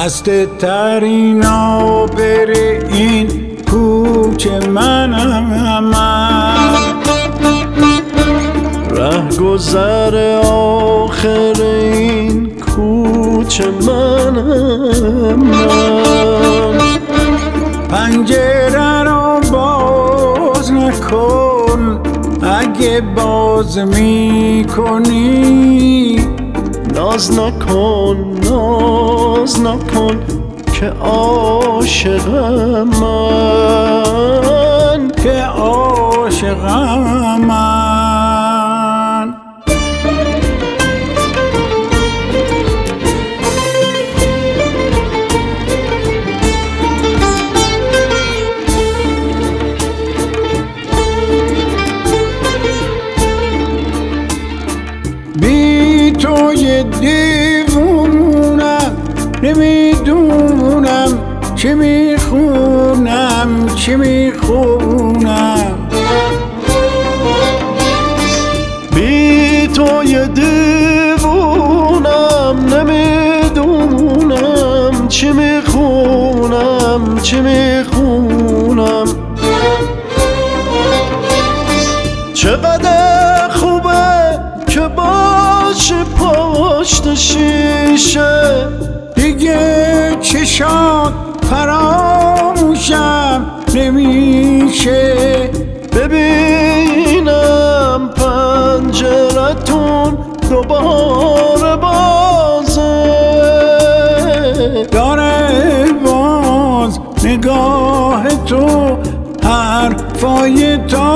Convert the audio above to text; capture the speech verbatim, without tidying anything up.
خسته ترین آبر این کوچه منم من، ره گذر آخر این کوچه منم من. پنجره رو باز نکن، اگه باز می کنی ناز نکن ناز نکن که عاشقم من، که عاشقم من. بی تو یه دیوونم، نمیدونم چی میخونم چی میخونم. بی تو یه دیوونم، نمیدونم چی میخونم چی میخونم. چقدر خوبه که باشی پشت شیشه، دیگه چشات فراموشم نمیشه. ببینم پنجرتون دوباره بازه، داره باز نگاه تو حرفای تا